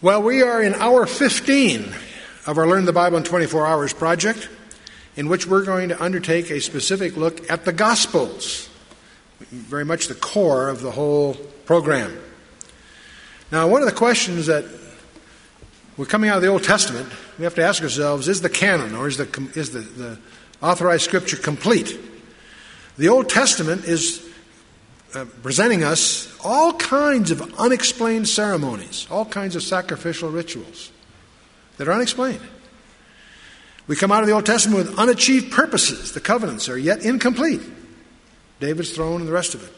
Well, we are in hour 15 of our Learn the Bible in 24 Hours project, in which we're going to undertake a specific look at the Gospels, very much the core of the whole program. Now, one of the questions that we're coming out of the Old Testament, we have to ask ourselves, is the canon, or is the authorized Scripture complete? The Old Testament is presenting us all kinds of unexplained ceremonies, all kinds of sacrificial rituals that are unexplained. We come out of the Old Testament with unachieved purposes. The covenants are yet incomplete. David's throne and the rest of it.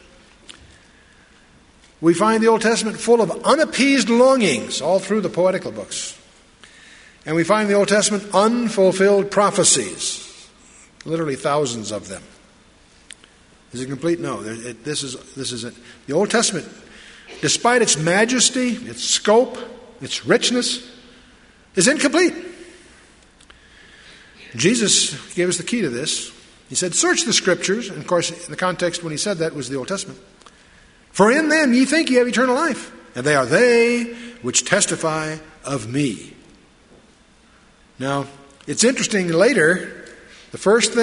We find the Old Testament full of unappeased longings all through the poetical books. And we find the Old Testament unfulfilled prophecies, literally thousands of them. Is it complete? No. This is it. The Old Testament, despite its majesty, its scope, its richness, is incomplete. Jesus gave us the key to this. He said, search the Scriptures. And of course, in the context when he said that was the Old Testament. For in them ye think ye have eternal life, and they are they which testify of me. Now, it's interesting later, the first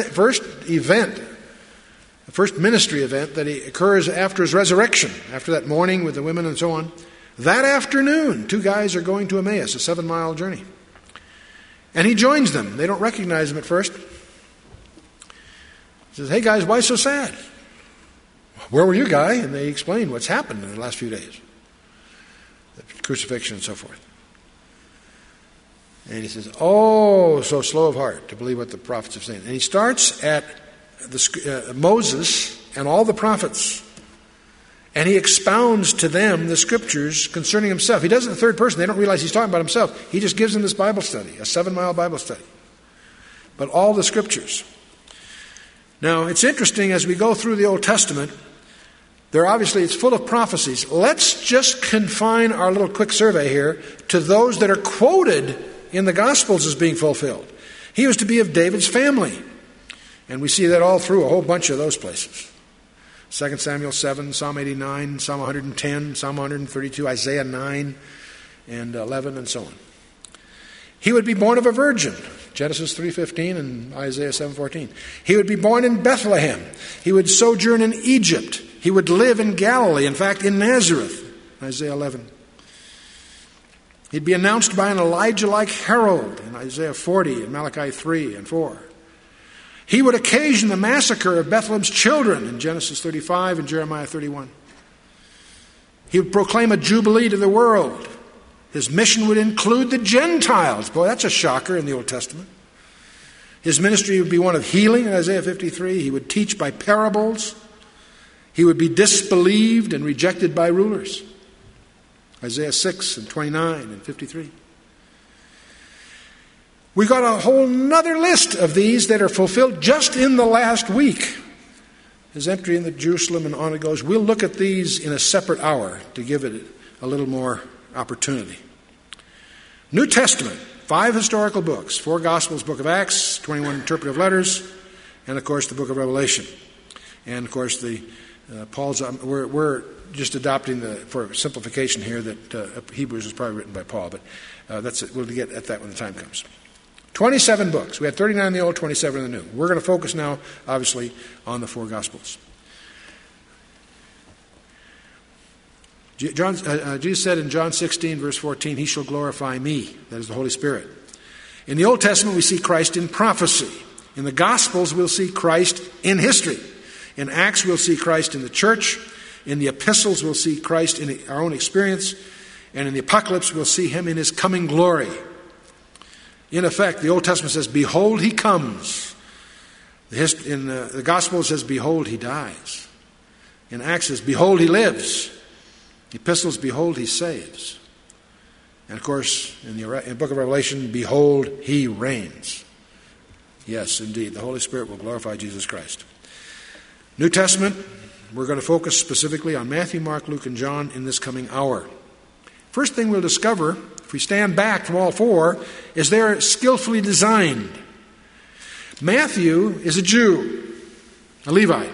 ministry event that occurs after his resurrection, after that morning with the women and so on, that afternoon, two guys are going to Emmaus, a 7-mile journey. And he joins them. They don't recognize him at first. He says, hey guys, why so sad? Where were you, guy? And they explain what's happened in the last few days. The crucifixion and so forth. And he says, oh, so slow of heart to believe what the prophets have said. And he starts at Moses and all the prophets. And he expounds to them the Scriptures concerning himself. He does it in the third person. They don't realize he's talking about himself. He just gives them this Bible study, a 7-mile Bible study. But all the Scriptures. Now, it's interesting as we go through the Old Testament, it's full of prophecies. Let's just confine our little quick survey here to those that are quoted in the Gospels as being fulfilled. He was to be of David's family. And we see that all through a whole bunch of those places. 2 Samuel 7, Psalm 89, Psalm 110, Psalm 132, Isaiah 9 and 11, and so on. He would be born of a virgin, Genesis 3:15 and Isaiah 7:14. He would be born in Bethlehem. He would sojourn in Egypt. He would live in Galilee, in fact, in Nazareth, Isaiah 11. He'd be announced by an Elijah-like herald in Isaiah 40 and Malachi 3 and 4. He would occasion the massacre of Bethlehem's children in Genesis 35 and Jeremiah 31. He would proclaim a jubilee to the world. His mission would include the Gentiles. Boy, that's a shocker in the Old Testament. His ministry would be one of healing in Isaiah 53. He would teach by parables. He would be disbelieved and rejected by rulers. Isaiah 6 and 29 and 53. We got a whole nother list of these that are fulfilled just in the last week. His entry into Jerusalem and on it goes. We'll look at these in a separate hour to give it a little more opportunity. New Testament, 5 historical books, 4 Gospels, Book of Acts, 21 interpretive letters, and of course the Book of Revelation. And of course we're just adopting for simplification here that Hebrews is probably written by Paul, but that's it. We'll get at that when the time comes. 27 books. We had 39 in the Old, 27 in the New. We're going to focus now, obviously, on the 4 Gospels. Jesus said in John 16, verse 14, He shall glorify me. That is the Holy Spirit. In the Old Testament, we see Christ in prophecy. In the Gospels, we'll see Christ in history. In Acts, we'll see Christ in the church. In the epistles, we'll see Christ in our own experience. And in the Apocalypse, we'll see Him in His coming glory. In effect, the Old Testament says, behold, He comes. In the Gospel it says, behold, He dies. In Acts it says, behold, He lives. The epistles, behold, He saves. And of course, in the book of Revelation, behold, He reigns. Yes, indeed, the Holy Spirit will glorify Jesus Christ. New Testament, we're going to focus specifically on Matthew, Mark, Luke, and John in this coming hour. First thing we'll discover, if we stand back from all 4, is they're skillfully designed. Matthew is a Jew, a Levite.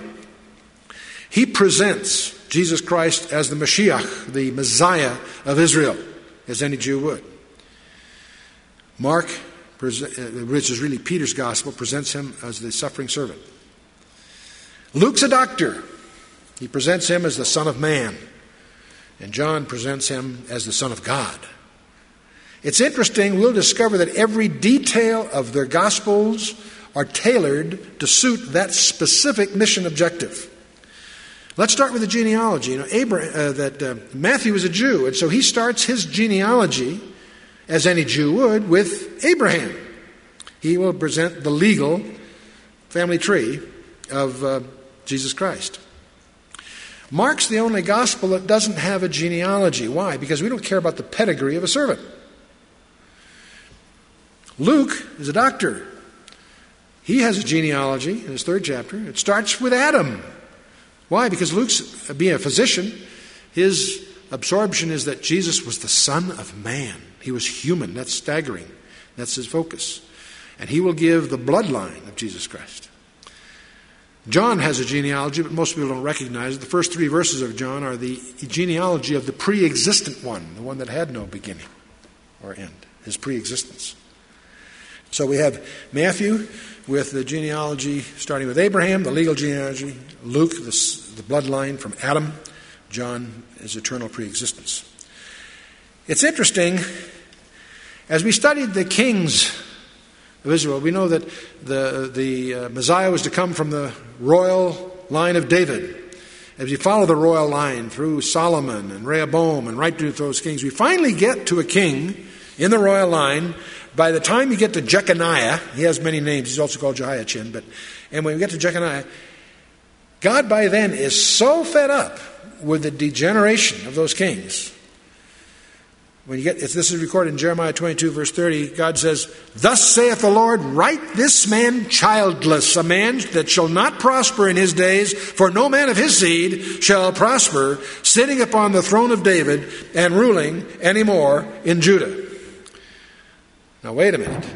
He presents Jesus Christ as the Mashiach, the Messiah of Israel. as any Jew would. Mark, which is really Peter's gospel, presents him as the suffering servant. Luke's a doctor. He presents him as the Son of Man. And John presents him as the Son of God. It's interesting, we'll discover that every detail of their gospels are tailored to suit that specific mission objective. Let's start with the genealogy. Matthew is a Jew, and so he starts his genealogy, as any Jew would, with Abraham. He will present the legal family tree of Jesus Christ. Mark's the only gospel that doesn't have a genealogy. Why? Because we don't care about the pedigree of a servant. Luke is a doctor. He has a genealogy in his 3rd chapter. It starts with Adam. Why? Because Luke's, being a physician, his absorption is that Jesus was the Son of Man. He was human. That's staggering. That's his focus. And he will give the bloodline of Jesus Christ. John has a genealogy, but most people don't recognize it. The first 3 verses of John are the genealogy of the pre-existent one, the one that had no beginning or end, his pre-existence. So we have Matthew with the genealogy starting with Abraham, the legal genealogy, Luke, the bloodline from Adam, John is eternal pre-existence. It's interesting, as we studied the kings of Israel, we know that the Messiah was to come from the royal line of David. As you follow the royal line through Solomon and Rehoboam and right through those kings, we finally get to a king in the royal line. By the time you get to Jeconiah, he has many names, he's also called Jehoiachin, and when we get to Jeconiah, God by then is so fed up with the degeneration of those kings. This is recorded in Jeremiah 22, verse 30. God says, "Thus saith the Lord, write this man childless, a man that shall not prosper in his days, for no man of his seed shall prosper, sitting upon the throne of David and ruling any more in Judah." Now wait a minute.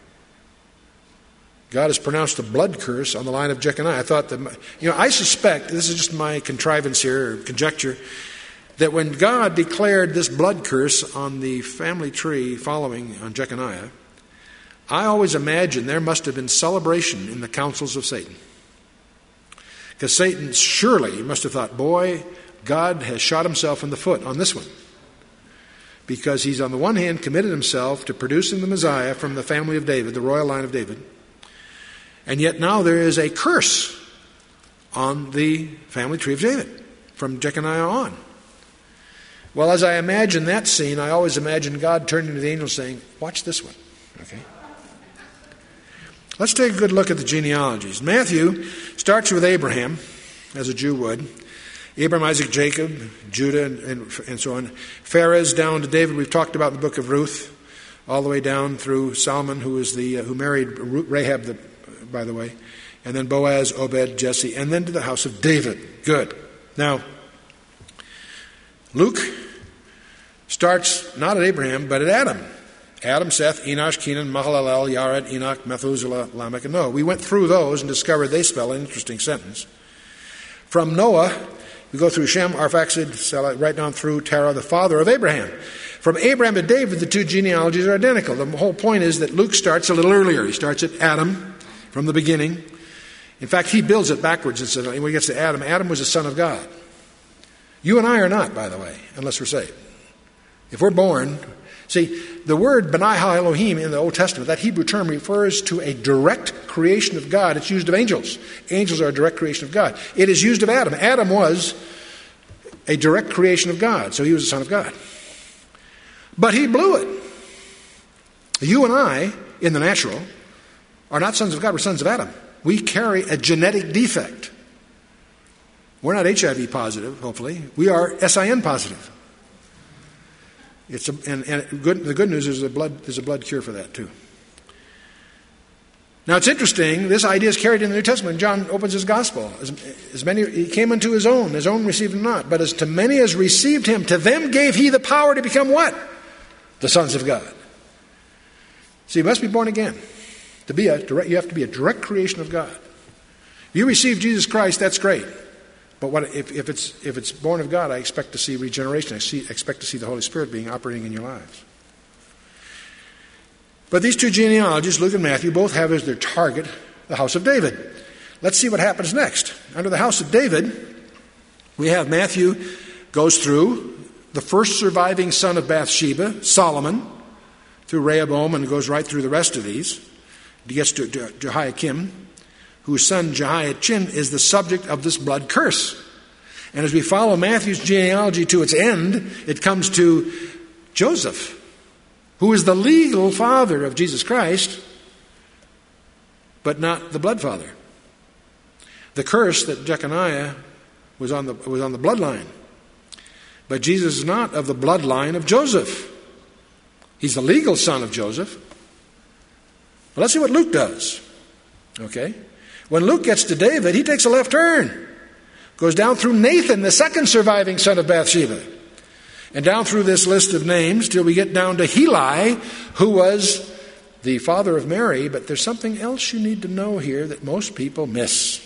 God has pronounced a blood curse on the line of Jeconiah. I suspect, this is just my contrivance here, or conjecture, that when God declared this blood curse on the family tree following on Jeconiah, I always imagine there must have been celebration in the councils of Satan. Because Satan surely must have thought, boy, God has shot himself in the foot on this one. Because he's on the one hand committed himself to producing the Messiah from the family of David, the royal line of David, and yet now there is a curse on the family tree of David from Jeconiah on. Well, as I imagine that scene, I always imagine God turning to the angel saying, watch this one. Okay. Let's take a good look at the genealogies. Matthew starts with Abraham, as a Jew would. Abraham, Isaac, Jacob, Judah, and so on. Pharez down to David. We've talked about in the book of Ruth, all the way down through Solomon, who married Rahab, by the way, and then Boaz, Obed, Jesse, and then to the house of David. Good. Now, Luke starts not at Abraham, but at Adam. Adam, Seth, Enosh, Kenan, Mahalalel, Yared, Enoch, Methuselah, Lamech, and Noah. We went through those and discovered they spell an interesting sentence. From Noah, we go through Shem, Arphaxad, Salah, right down through Terah, the father of Abraham. From Abraham to David, the 2 genealogies are identical. The whole point is that Luke starts a little earlier. He starts at Adam from the beginning. In fact, he builds it backwards. And says, when he gets to Adam, Adam was the son of God. You and I are not, by the way, unless we're saved. If we're born, see, the word Benai Ha Elohim in the Old Testament, that Hebrew term refers to a direct creation of God. It's used of angels. Angels are a direct creation of God. It is used of Adam. Adam was a direct creation of God, so he was the son of God. But he blew it. You and I, in the natural, are not sons of God, we're sons of Adam. We carry a genetic defect. We're not HIV positive, hopefully. We are SIN positive. The good news is there's a blood cure for that too. Now it's interesting, this idea is carried in the New Testament. John opens his gospel. As many, he came unto his own received him not. But as to many as received him, to them gave he the power to become what? The sons of God. So you must be born again. You have to be a direct creation of God. If you receive Jesus Christ, that's great. But if it's born of God, I expect to see regeneration. I expect to see the Holy Spirit operating in your lives. But these two genealogies, Luke and Matthew, both have as their target the house of David. Let's see what happens next. Under the house of David, we have Matthew goes through the first surviving son of Bathsheba, Solomon, through Rehoboam, and goes right through the rest of these. He gets to Jehoiakim, whose son Jehoiachin is the subject of this blood curse. And as we follow Matthew's genealogy to its end, it comes to Joseph, who is the legal father of Jesus Christ, but not the blood father. The curse that Jeconiah was on the bloodline. But Jesus is not of the bloodline of Joseph. He's the legal son of Joseph. Well, let's see what Luke does. Okay? When Luke gets to David, he takes a left turn. Goes down through Nathan, the second surviving son of Bathsheba. And down through this list of names till we get down to Heli, who was the father of Mary. But there's something else you need to know here that most people miss.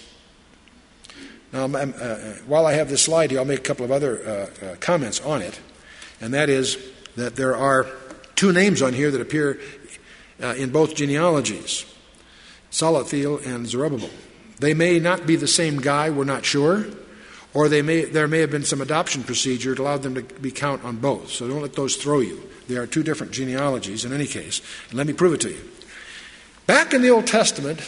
Now, while I have this slide here, I'll make a couple of other comments on it. And that is that there are two names on here that appear in both genealogies, Salathiel and Zerubbabel. They may not be the same guy, we're not sure. Or there may have been some adoption procedure that allowed them to be count on both. So don't let those throw you. There are two different genealogies in any case. And let me prove it to you. Back in the Old Testament,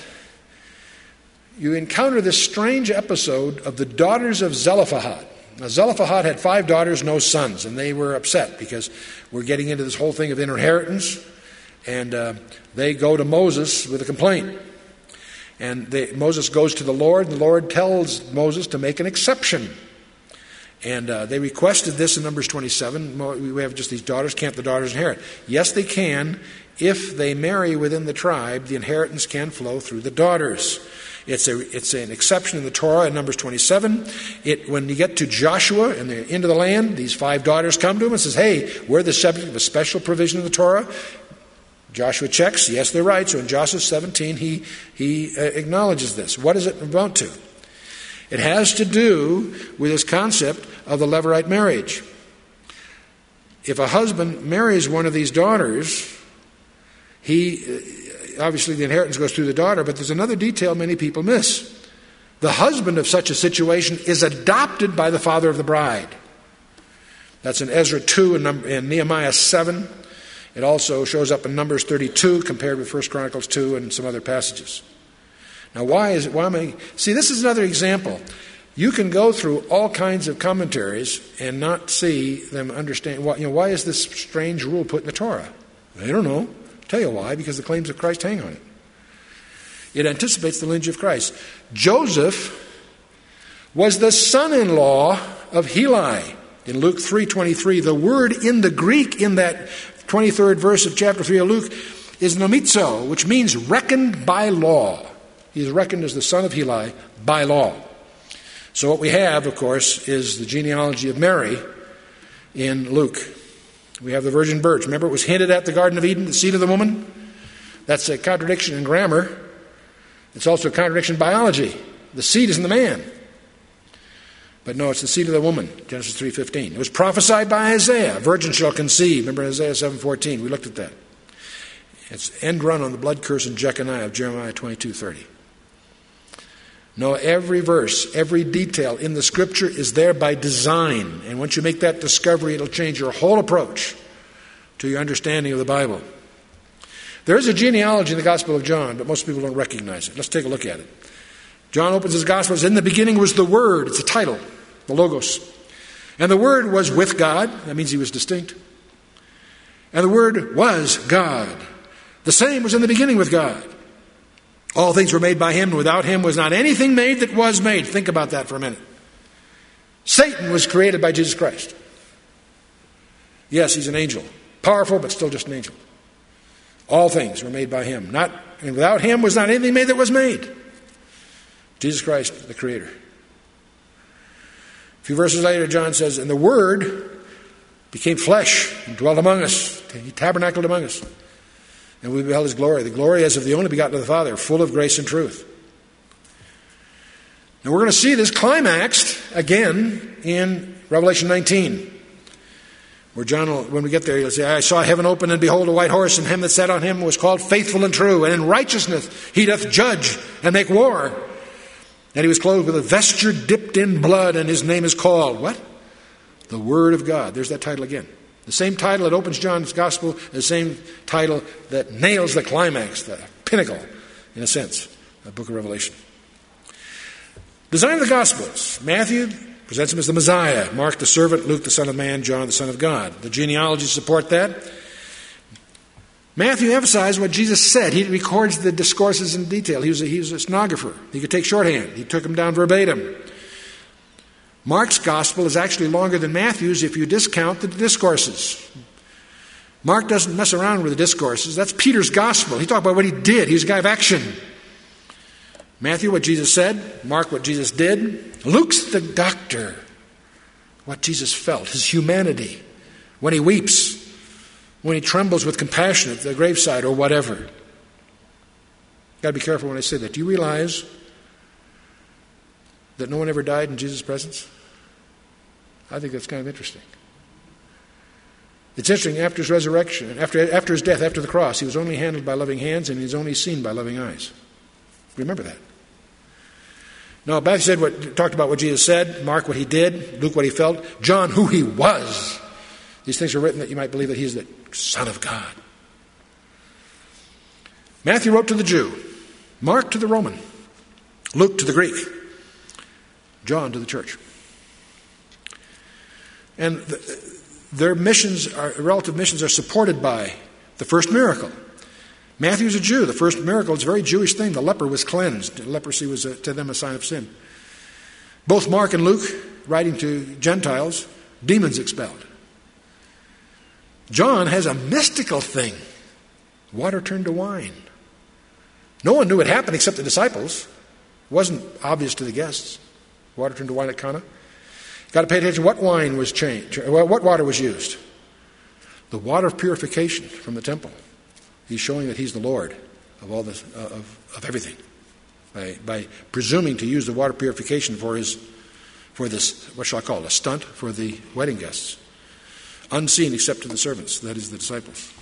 you encounter this strange episode of the daughters of Zelophehad. Now, Zelophehad had 5 daughters, no sons, and they were upset because we're getting into this whole thing of inheritance, and they go to Moses with a complaint. And Moses goes to the Lord, and the Lord tells Moses to make an exception. And they requested this in Numbers 27. We have just these daughters. Can't the daughters inherit? Yes, they can. If they marry within the tribe, the inheritance can flow through the daughters. It's an exception in the Torah in Numbers 27. When you get to Joshua and they're into the land, these 5 daughters come to him and says, hey, we're the subject of a special provision in the Torah. Joshua checks, yes, they're right. So in Joshua 17, he acknowledges this. What does it amount to? It has to do with this concept of the Levirate marriage. If a husband marries one of these daughters, obviously the inheritance goes through the daughter, but there's another detail many people miss. The husband of such a situation is adopted by the father of the bride. That's in Ezra 2 and Nehemiah 7. It also shows up in Numbers 32 compared with 1 Chronicles 2 and some other passages. Now, see, this is another example. You can go through all kinds of commentaries and not see them understand. Why is this strange rule put in the Torah? I don't know. I'll tell you why, because the claims of Christ hang on it. It anticipates the lineage of Christ. Joseph was the son-in-law of Heli. In Luke 3:23, the word in the Greek in that 23rd verse of chapter 3 of Luke is nomitzo, which means reckoned by law. He is reckoned as the son of Heli by law. So what we have, of course, is the genealogy of Mary in Luke. We have the virgin birth. Remember, it was hinted at the Garden of Eden, the seed of the woman? That's a contradiction in grammar. It's also a contradiction in biology. The seed is in the man. But no, it's the seed of the woman, Genesis 3:15. It was prophesied by Isaiah, a virgin shall conceive. Remember Isaiah 7:14, we looked at that. It's end run on the blood curse in Jeconiah of Jeremiah 22:30. No, every verse, every detail in the Scripture is there by design. And once you make that discovery, it'll change your whole approach to your understanding of the Bible. There is a genealogy in the Gospel of John, but most people don't recognize it. Let's take a look at it. John opens his Gospel as, in the beginning was the Word. It's a title, the Logos. And the Word was with God. That means he was distinct. And the Word was God. The same was in the beginning with God. All things were made by him, and without him was not anything made that was made. Think about that for a minute. Satan was created by Jesus Christ. Yes, he's an angel. Powerful, but still just an angel. All things were made by him. And without him was not anything made that was made. Jesus Christ, the Creator. A few verses later, John says, and the Word became flesh and dwelt among us. He tabernacled among us. And we beheld his glory. The glory as of the only begotten of the Father, full of grace and truth. And we're going to see this climaxed again in Revelation 19. Where John, when we get there, he'll say, I saw heaven open, and behold, a white horse, and him that sat on him was called Faithful and True, and in righteousness he doth judge and make war. And he was clothed with a vesture dipped in blood, and his name is called, what? The Word of God. There's that title again. The same title that opens John's Gospel, the same title that nails the climax, the pinnacle, in a sense, of the book of Revelation. Design of the Gospels. Matthew presents him as the Messiah. Mark, the servant. Luke, the Son of Man. John, the Son of God. The genealogies support that. Matthew emphasized what Jesus said. He records the discourses in detail. He was a stenographer. He could take shorthand. He took them down verbatim. Mark's gospel is actually longer than Matthew's if you discount the discourses. Mark doesn't mess around with the discourses. That's Peter's gospel. He talked about what he did. He's a guy of action. Matthew, what Jesus said. Mark, what Jesus did. Luke's the doctor. What Jesus felt, his humanity. When he weeps, when he trembles with compassion at the graveside or whatever. You've got to be careful when I say that. Do you realize that no one ever died in Jesus' presence? I think that's kind of interesting. It's interesting, after his resurrection, after his death, after the cross, he was only handled by loving hands and he was only seen by loving eyes. Remember that. No, Matthew talked about what Jesus said, Mark what he did, Luke what he felt, John who he was. These things are written that you might believe that he's the Son of God. Matthew wrote to the Jew, Mark to the Roman, Luke to the Greek, John to the church. And their relative missions are supported by the first miracle. Matthew's a Jew. The first miracle is a very Jewish thing. The leper was cleansed. Leprosy was to them a sign of sin. Both Mark and Luke, writing to Gentiles, demons expelled. John has a mystical thing. Water turned to wine. No one knew it happened except the disciples. It wasn't obvious to the guests. Water turned to wine at Cana. Got to pay attention what wine was changed. Well, what water was used? The water of purification from the temple. He's showing that he's the Lord of all this, of everything, by presuming to use the water purification for this, what shall I call it, a stunt for the wedding guests, unseen except to the servants, that is the disciples.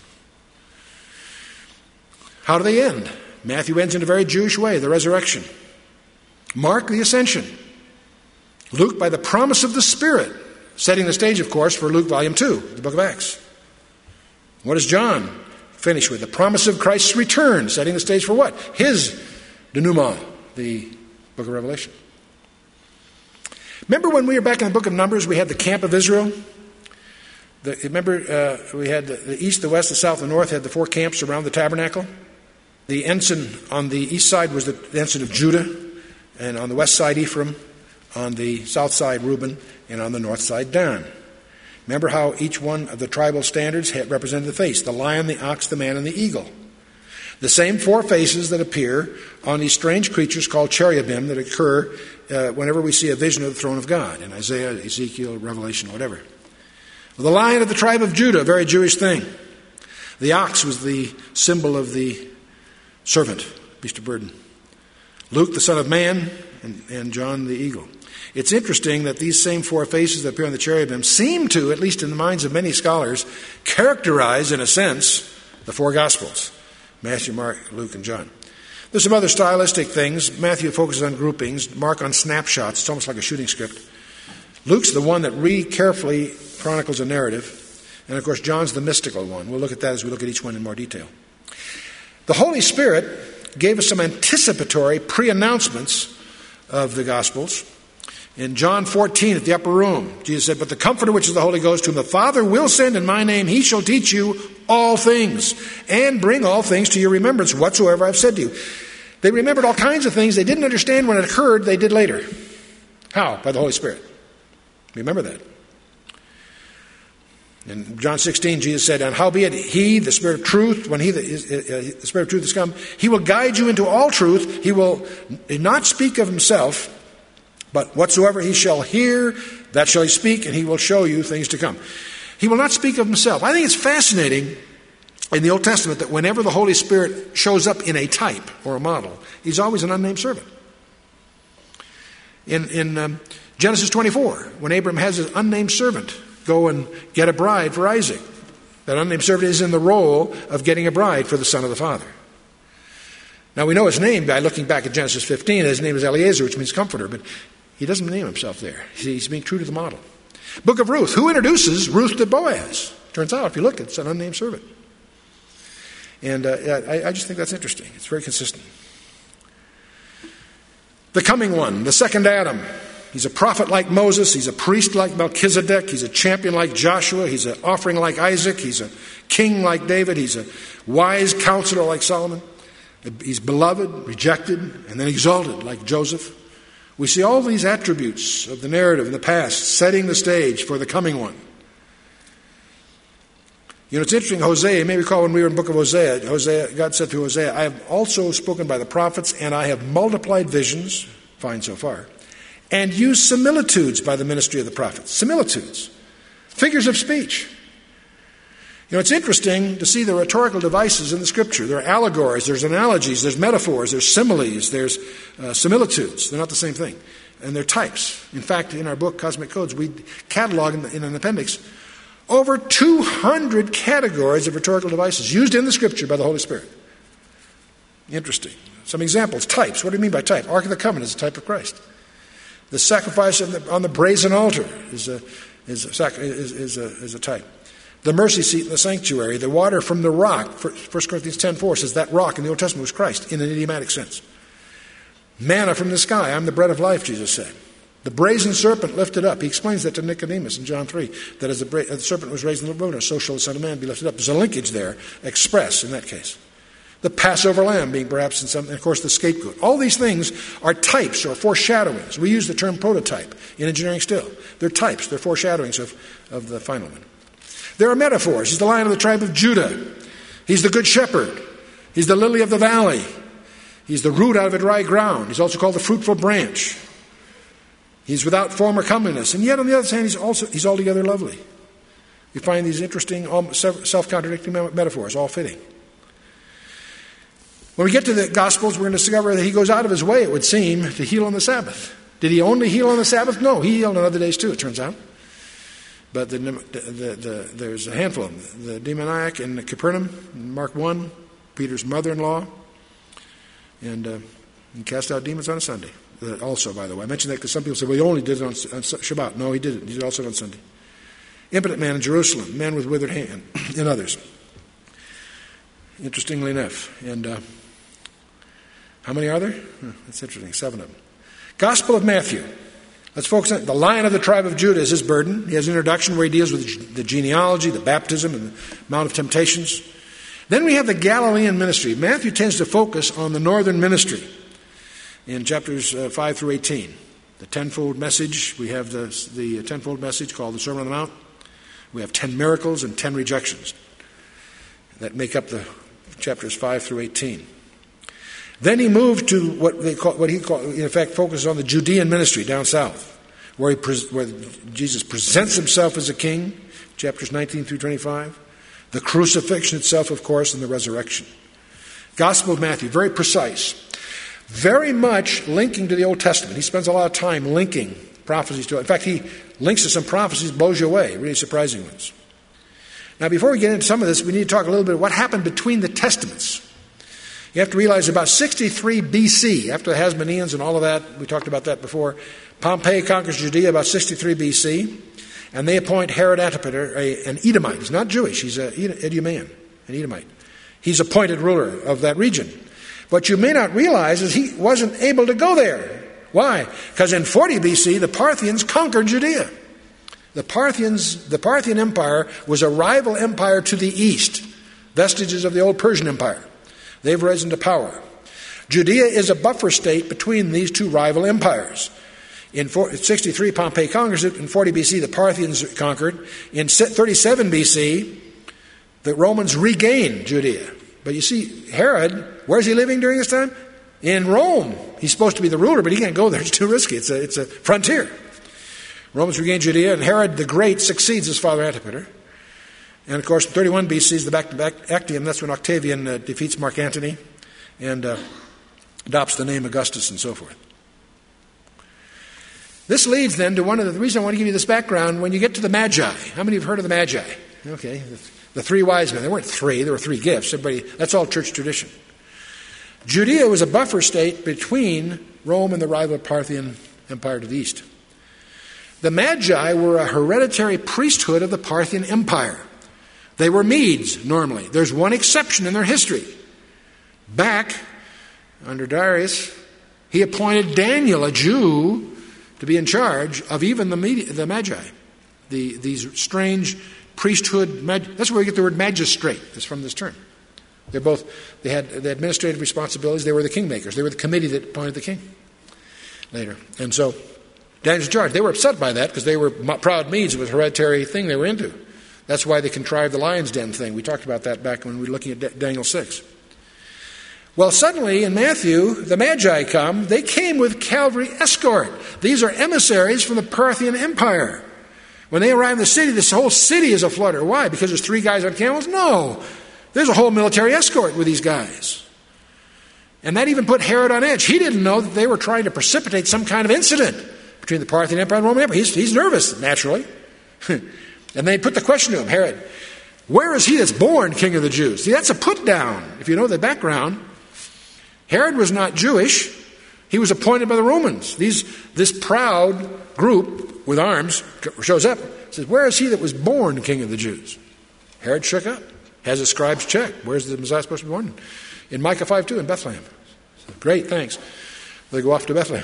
How do they end? Matthew ends in a very Jewish way, the resurrection. Mark, the ascension. Luke, by the promise of the Spirit, setting the stage, of course, for Luke Volume 2, the book of Acts. What does John finish with? The promise of Christ's return, setting the stage for what? His denouement, the book of Revelation. Remember when we were back in the book of Numbers, we had the camp of Israel? We had the east, the west, the south, and the north had the 4 camps around the tabernacle. The ensign on the east side was the ensign of Judah, and on the west side Ephraim, on the south side Reuben, and on the north side Dan. Remember how each one of the tribal standards had represented the face, the lion, the ox, the man, and the eagle. The same 4 faces that appear on these strange creatures called cherubim that occur whenever we see a vision of the throne of God, in Isaiah, Ezekiel, Revelation, whatever. Well, the lion of the tribe of Judah, a very Jewish thing. The ox was the symbol of the servant, beast of burden. Luke, the son of man, and John, the eagle. It's interesting that these same 4 faces that appear on the cherubim seem to, at least in the minds of many scholars, characterize, in a sense, the 4 Gospels. Matthew, Mark, Luke, and John. There's some other stylistic things. Matthew focuses on groupings. Mark on snapshots. It's almost like a shooting script. Luke's the one that carefully chronicles a narrative. And, of course, John's the mystical one. We'll look at that as we look at each one in more detail. The Holy Spirit gave us some anticipatory pre-announcements of the Gospels. In John 14 at the upper room, Jesus said, "But the Comforter, which is the Holy Ghost, whom the Father will send in my name, he shall teach you all things, and bring all things to your remembrance, whatsoever I've said to you." They remembered all kinds of things they didn't understand when it occurred, they did later. How? By the Holy Spirit. Remember that. In John 16, Jesus said, "And howbeit he, the Spirit of truth, when the Spirit of truth is come, he will guide you into all truth. He will not speak of himself, but whatsoever he shall hear, that shall he speak, and he will show you things to come." He will not speak of himself. I think it's fascinating in the Old Testament that whenever the Holy Spirit shows up in a type or a model, he's always an unnamed servant. In Genesis 24, when Abram has his unnamed servant go and get a bride for Isaac. That unnamed servant is in the role of getting a bride for the son of the father. Now we know his name by looking back at Genesis 15. His name is Eliezer, which means comforter, but he doesn't name himself there. He's being true to the model. Book of Ruth. Who introduces Ruth to Boaz? Turns out, if you look, it's an unnamed servant. And I just think that's interesting. It's very consistent. The coming one, the second Adam. He's a prophet like Moses. He's a priest like Melchizedek. He's a champion like Joshua. He's an offering like Isaac. He's a king like David. He's a wise counselor like Solomon. He's beloved, rejected, and then exalted like Joseph. We see all these attributes of the narrative in the past setting the stage for the coming one. You know, it's interesting, Hosea, you may recall when we were in the book of Hosea, God said to Hosea, I have also spoken by the prophets, and I have multiplied visions, fine so far, and used similitudes by the ministry of the prophets. Similitudes. Figures of speech. You know, it's interesting to see the rhetorical devices in the Scripture. There are allegories, there's analogies, there's metaphors, there's similes, there's similitudes. They're not the same thing. And they're types. In fact, in our book, Cosmic Codes, we catalog in an appendix over 200 categories of rhetorical devices used in the Scripture by the Holy Spirit. Interesting. Some examples. Types. What do you mean by type? Ark of the Covenant is a type of Christ. The sacrifice on the brazen altar is a type. The mercy seat in the sanctuary, the water from the rock, 1 Corinthians 10:4 says that rock in the Old Testament was Christ in an idiomatic sense. Manna from the sky, I'm the bread of life, Jesus said. The brazen serpent lifted up. He explains that to Nicodemus in John 3, that as the serpent was raised in the wilderness, so shall the Son of Man be lifted up. There's a linkage there, express in that case. The Passover lamb being perhaps in some, and of course the scapegoat. All these things are types or foreshadowings. We use the term prototype in engineering still. They're types, they're foreshadowings of the final one. There are metaphors. He's the Lion of the tribe of Judah. He's the good shepherd. He's the lily of the valley. He's the root out of a dry ground. He's also called the fruitful branch. He's without form or comeliness. And yet on the other hand, he's altogether lovely. We find these interesting, self-contradicting metaphors, all fitting. When we get to the Gospels, we're going to discover that he goes out of his way, it would seem, to heal on the Sabbath. Did he only heal on the Sabbath? No, he healed on other days too, it turns out. But there's a handful of them. The demoniac in Capernaum, Mark 1, Peter's mother-in-law, and he cast out demons on a Sunday. Also, by the way, I mentioned that because some people say, well, he only did it on Shabbat. No, he didn't. He did it also on Sunday. Impotent man in Jerusalem, man with withered hand, and others. Interestingly enough. And how many are there? That's interesting, 7 of them. Gospel of Matthew. Let's focus on the Lion of the tribe of Judah is his burden. He has an introduction where he deals with the genealogy, the baptism, and the Mount of Temptations. Then we have the Galilean ministry. Matthew tends to focus on the northern ministry in chapters 5 through 18. The tenfold message, we have the tenfold message called the Sermon on the Mount. We have 10 miracles and 10 rejections that make up the chapters 5 through 18. Then he moved to what he called, in effect, focuses on the Judean ministry down south, where Jesus presents himself as a king, chapters 19 through 25. The crucifixion itself, of course, and the resurrection. Gospel of Matthew, very precise. Very much linking to the Old Testament. He spends a lot of time linking prophecies to it. In fact, he links to some prophecies, blows you away, really surprising ones. Now, before we get into some of this, we need to talk a little bit about what happened between the Testaments. You have to realize about 63 BC, after the Hasmoneans and all of that, we talked about that before, Pompey conquers Judea about 63 BC, and they appoint Herod Antipater, an Edomite. He's not Jewish, he's an Idumean, an Edomite. He's appointed ruler of that region. What you may not realize is he wasn't able to go there. Why? Because in 40 BC, the Parthians conquered Judea. The Parthian Empire was a rival empire to the east, vestiges of the old Persian Empire. They've risen to power. Judea is a buffer state between these two rival empires. In 63, Pompey conquers it. In 40 BC, the Parthians conquered. In 37 BC, the Romans regained Judea. But you see, Herod, where's he living during this time? In Rome. He's supposed to be the ruler, but he can't go there. It's too risky. It's a frontier. Romans regain Judea, and Herod the Great succeeds his father Antipater. And of course, in 31 BC is the back-to-back Actium. That's when Octavian defeats Mark Antony and adopts the name Augustus and so forth. This leads then to one of the reason I want to give you this background. When you get to the Magi, how many have heard of the Magi? Okay, the three wise men. There weren't three, there were three gifts. That's all church tradition. Judea was a buffer state between Rome and the rival Parthian Empire to the east. The Magi were a hereditary priesthood of the Parthian Empire. They were Medes, normally. There's one exception in their history. Back under Darius, he appointed Daniel, a Jew, to be in charge of even the Magi. These strange priesthood, that's where we get the word magistrate. It's from this term. They had the administrative responsibilities. They were the kingmakers. They were the committee that appointed the king later. And so Daniel's in charge. They were upset by that because they were proud Medes. It was a hereditary thing they were into. That's why they contrived the lion's den thing. We talked about that back when we were looking at Daniel 6. Well, suddenly in Matthew, the Magi come. They came with cavalry escort. These are emissaries from the Parthian Empire. When they arrive in the city, this whole city is a flutter. Why? Because there's three guys on camels? No. There's a whole military escort with these guys. And that even put Herod on edge. He didn't know that they were trying to precipitate some kind of incident between the Parthian Empire and the Roman Empire. He's nervous, naturally. And they put the question to him, Herod, where is he that's born king of the Jews? See, that's a put down. If you know the background, Herod was not Jewish. He was appointed by the Romans. This proud group with arms shows up, says, where is he that was born king of the Jews? Herod shook up, has his scribes check. Where's the Messiah supposed to be born? In Micah 5:2 in Bethlehem. So, great, thanks. They go off to Bethlehem.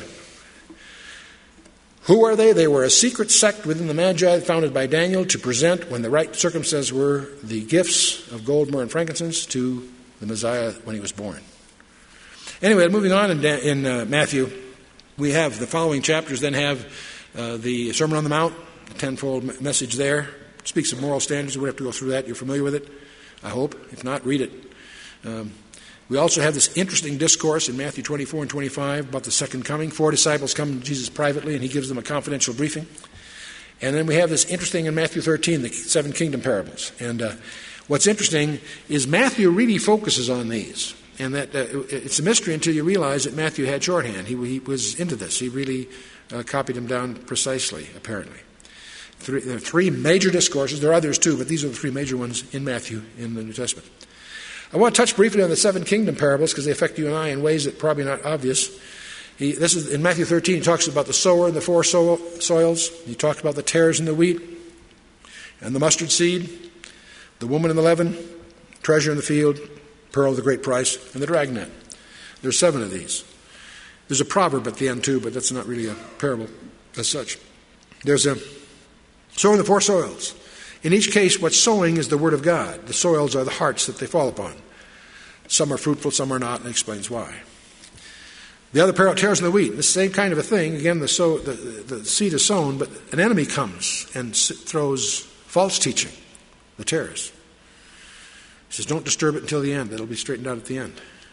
Who are they? They were a secret sect within the Magi founded by Daniel to present, when the right circumstances were, the gifts of gold, myrrh, and frankincense to the Messiah when he was born. Anyway, moving on in Matthew, we have the following chapters, then have the Sermon on the Mount, the tenfold message there. It speaks of moral standards. We don't have to go through that. You're familiar with it, I hope. If not, read it. We also have this interesting discourse in Matthew 24 and 25 about the second coming. 4 disciples come to Jesus privately, and he gives them a confidential briefing. And then we have this interesting in Matthew 13, the 7 kingdom parables. And what's interesting is Matthew really focuses on these. And that it's a mystery until you realize that Matthew had shorthand. He was into this. He really copied them down precisely, apparently. There are 3 major discourses. There are others too, but these are the 3 major ones in Matthew in the New Testament. I want to touch briefly on the 7 kingdom parables because they affect you and I in ways that are probably not obvious. This is in Matthew 13. He talks about the sower and the 4 soils. He talks about the tares and the wheat and the mustard seed, the woman and the leaven, treasure in the field, pearl of the great price, and the dragnet. There's 7 of these. There's a proverb at the end too, but that's not really a parable as such. There's a sower and the 4 soils. In each case, what's sowing is the word of God. The soils are the hearts that they fall upon. Some are fruitful, some are not, and it explains why. The other parable, tares and the wheat. The same kind of a thing. Again, the seed is sown, but an enemy comes and throws false teaching, the tares. He says, don't disturb it until the end. It'll be straightened out at the end.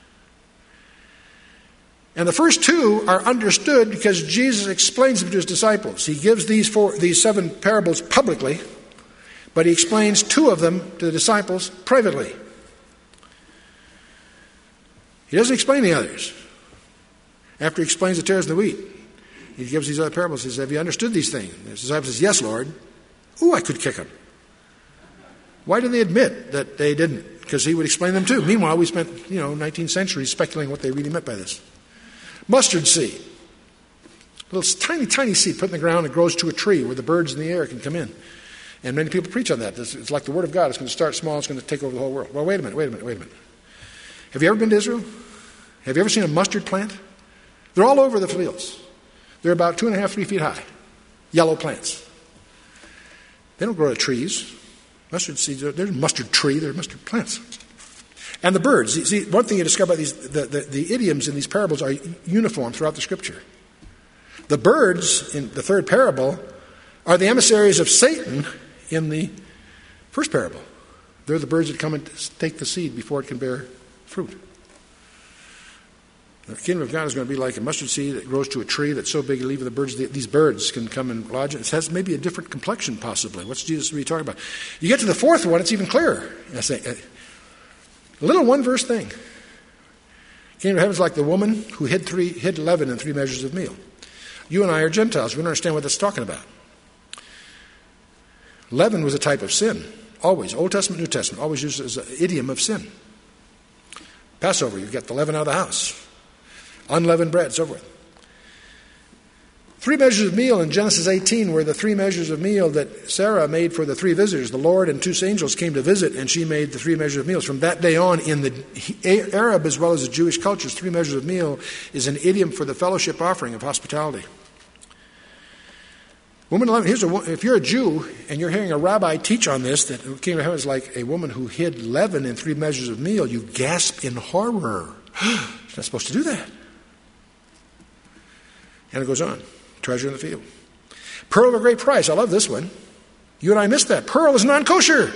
And the first 2 are understood because Jesus explains them to his disciples. He gives these 7 parables publicly, but he explains 2 of them to the disciples privately. He doesn't explain the others. After he explains the tares and the wheat, he gives these other parables. He says, have you understood these things? And his disciples says, yes, Lord. Ooh, I could kick them. Why did they admit that they didn't? Because he would explain them too. Meanwhile, we spent 19 centuries speculating what they really meant by this. Mustard seed. A little tiny, tiny seed put in the ground. It grows to a tree where the birds in the air can come in. And many people preach on that. It's like the Word of God. It's going to start small. It's going to take over the whole world. Well, wait a minute. Have you ever been to Israel? Have you ever seen a mustard plant? They're all over the fields. They're about 2.5, 3 feet high. Yellow plants. They don't grow to trees. Mustard seeds, there's a mustard tree, they're mustard plants. And the birds. See, one thing you discover about these, the idioms in these parables are uniform throughout the Scripture. The birds in the 3rd parable are the emissaries of Satan in the 1st parable. They're the birds that come and take the seed before it can bear fruit. The kingdom of God is going to be like a mustard seed that grows to a tree that's so big you leave the birds. These birds can come and lodge it. It has maybe a different complexion, possibly. What's Jesus really talking about? You get to the 4th one, it's even clearer. I say, a little 1-verse thing. Kingdom of heaven is like the woman who hid leaven in 3 measures of meal. You and I are Gentiles. We don't understand what that's talking about. Leaven was a type of sin. Always. Old Testament, New Testament. Always used as an idiom of sin. Passover, you get the leaven out of the house. Unleavened bread, so forth. 3 measures of meal in Genesis 18 were the 3 measures of meal that Sarah made for the 3 visitors. The Lord and 2 angels came to visit, and she made the 3 measures of meals. From that day on, in the Arab as well as the Jewish cultures, 3 measures of meal is an idiom for the fellowship offering of hospitality. If you're a Jew and you're hearing a rabbi teach on this, that the kingdom of heaven is like a woman who hid leaven in 3 measures of meal, you gasp in horror. She's not supposed to do that. And it goes on. Treasure in the field. Pearl of a great price. I love this one. You and I missed that. Pearl is non-kosher.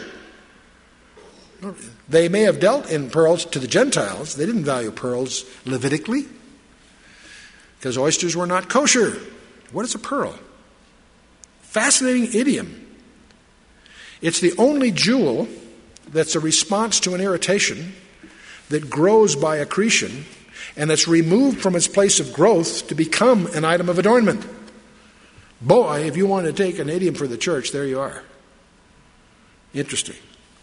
They may have dealt in pearls to the Gentiles. They didn't value pearls Levitically because oysters were not kosher. What is a pearl? Fascinating idiom. It's the only jewel that's a response to an irritation that grows by accretion and that's removed from its place of growth to become an item of adornment. Boy, if you want to take an idiom for the church, there you are. Interesting.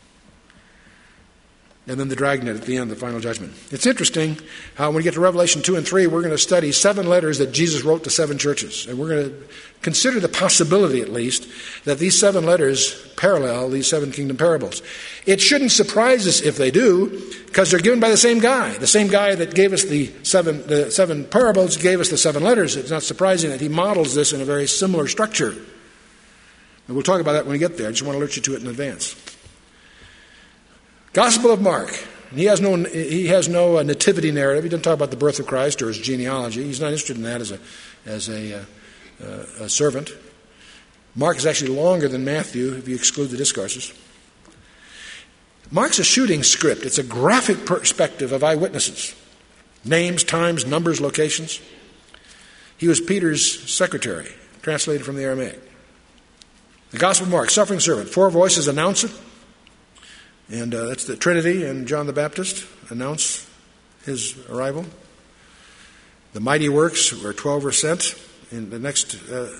And then the dragnet at the end, the final judgment. It's interesting how when we get to Revelation 2 and 3, we're going to study 7 letters that Jesus wrote to 7 churches. And we're going to consider the possibility, at least, that these 7 letters parallel these 7 kingdom parables. It shouldn't surprise us if they do, because they're given by the same guy. The same guy that gave us the seven parables gave us the 7 letters. It's not surprising that he models this in a very similar structure. And we'll talk about that when we get there. I just want to alert you to it in advance. Gospel of Mark. He has no nativity narrative. He doesn't talk about the birth of Christ or his genealogy. He's not interested in that as a servant. Mark is actually longer than Matthew if you exclude the discourses. Mark's a shooting script. It's a graphic perspective of eyewitnesses. Names, times, numbers, locations. He was Peter's secretary, translated from the Aramaic. The Gospel of Mark, suffering servant. 4 voices announce it. And that's the Trinity and John the Baptist announce his arrival. The mighty works where 12 were sent in the next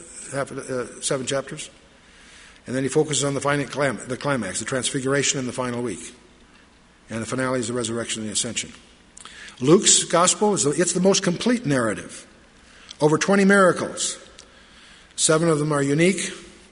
7 chapters. And then he focuses on the climax, the transfiguration in the final week. And the finale is the resurrection and the ascension. Luke's gospel, it's the most complete narrative. Over 20 miracles. 7 of them are unique.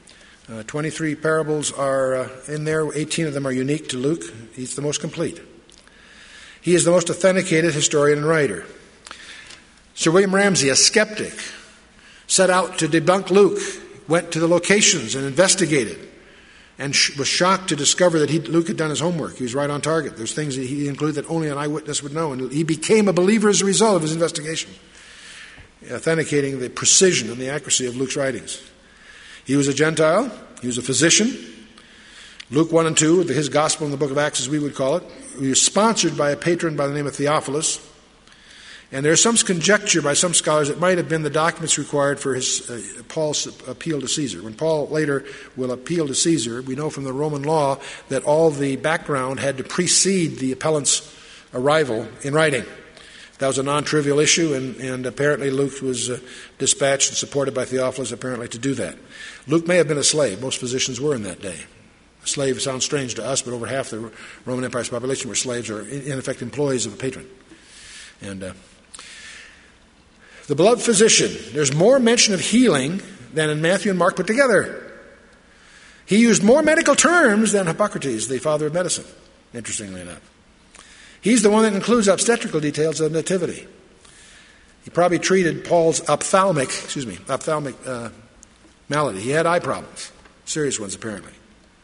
23 parables are in there. 18 of them are unique to Luke. He's the most complete. He is the most authenticated historian and writer. Sir William Ramsay, a skeptic, set out to debunk Luke, went to the locations and investigated, and was shocked to discover that Luke had done his homework. He was right on target. There's things that he included that only an eyewitness would know, and he became a believer as a result of his investigation, authenticating the precision and the accuracy of Luke's writings. He was a Gentile. He was a physician. Luke 1 and 2, his gospel in the book of Acts, as we would call it. He was sponsored by a patron by the name of Theophilus. And there's some conjecture by some scholars it might have been the documents required for Paul's appeal to Caesar. When Paul later will appeal to Caesar, we know from the Roman law that all the background had to precede the appellant's arrival in writing. That was a non-trivial issue, and apparently Luke was dispatched and supported by Theophilus apparently to do that. Luke may have been a slave. Most physicians were in that day. A slave sounds strange to us, but over half the Roman Empire's population were slaves or, in effect, employees of a patron. And the beloved physician, there's more mention of healing than in Matthew and Mark put together. He used more medical terms than Hippocrates, the father of medicine, interestingly enough. He's the one that includes obstetrical details of nativity. He probably treated Paul's ophthalmic malady. He had eye problems, serious ones apparently.